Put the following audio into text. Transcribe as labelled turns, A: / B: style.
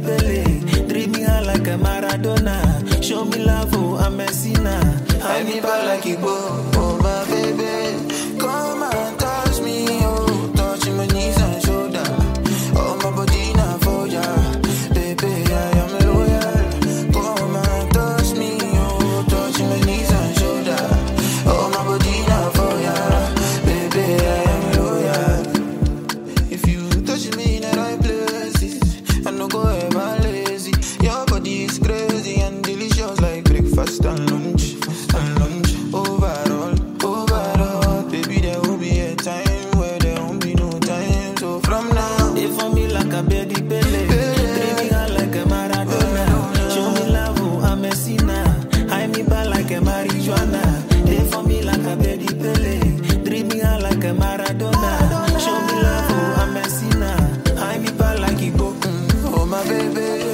A: Pele. Treat me hard like a Maradona. Show me love, oh, I'm Messina. I me back like Igbo, oh my baby. Come and touch me, oh, touch my knees and shoulder. Oh my body now for ya, baby, I am loyal. Come and touch me, oh, touch my knees and shoulder. Oh my body now for ya, baby, I am loyal. If you touch me in the right places, I no go ever lazy. Your body is crazy and delicious like breakfast and lunch. Overall, baby, there will be a time where there won't be no time. So from now, they for me like a baby Pele. Treat me hard like a Maradona. Show me love, oh, I'm Messina. Hide me back like a marijuana. They for me like a baby Pele. Treat me hard like a Maradona. Show me love, oh, I'm Messina. Hide me back like Igbo. Oh my baby.